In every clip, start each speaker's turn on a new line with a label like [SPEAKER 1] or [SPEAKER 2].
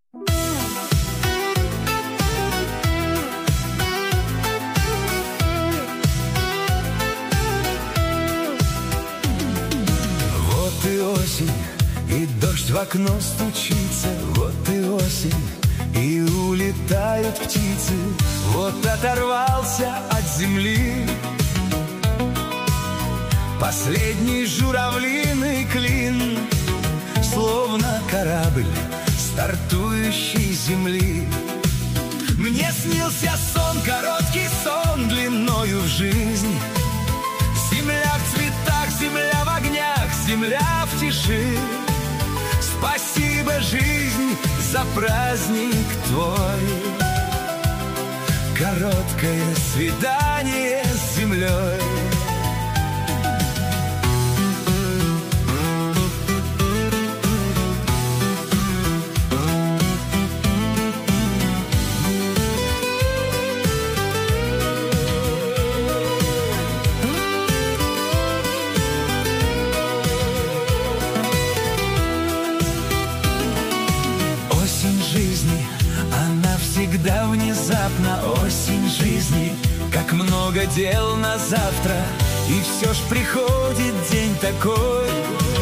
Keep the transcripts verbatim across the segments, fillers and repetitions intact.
[SPEAKER 1] Вот и осень, и дождь в окно стучится. Вот и осень, и улетают птицы. Вот оторвался от земли последний журавлиный клин, словно корабль, стартующий с земли. Мне снился сон, короткий сон, длиною в жизнь. Земля в цветах, земля в огнях, земля в тиши. Спасибо, жизнь, за праздник твой. Короткое свидание с землей. Всегда внезапно осень жизни, как много дел на завтра, и все ж приходит день такой,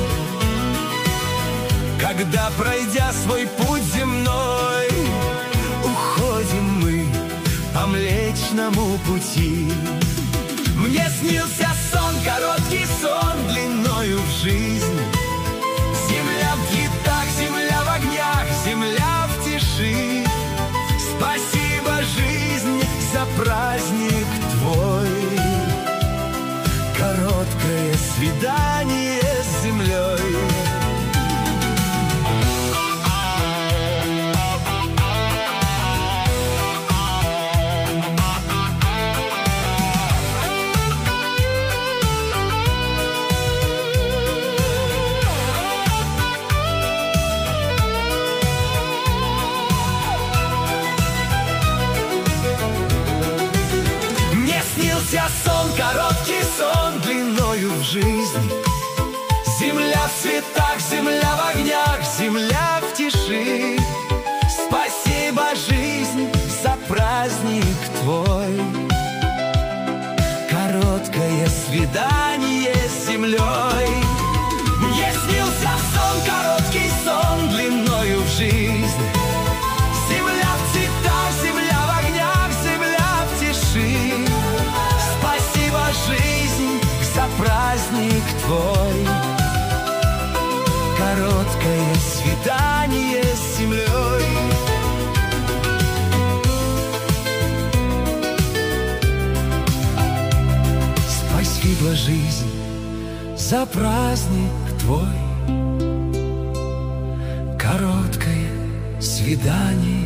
[SPEAKER 1] когда, пройдя свой путь земной, уходим мы по Млечному пути. Мне снился сон, короткий сон, длиною в жизнь. Земля в цветах, земля в огнях, земля в тиши. Спасибо, жизнь, за праздник твой. Короткое свидание с землей. Сон, короткий сон, длиною в жизнь. Земля в цветах, земля в огнях, земля в тиши. Спасибо, жизнь, за праздник твой. Короткое свидание с землей. Мне снился сон, короткий сон, длиною в жизнь. Земля в цветах, земля в огнях, земля в тиши. Жизнь, за праздник твой. Короткое свидание с землей. Спасибо, жизнь, за праздник твой. Короткое свидание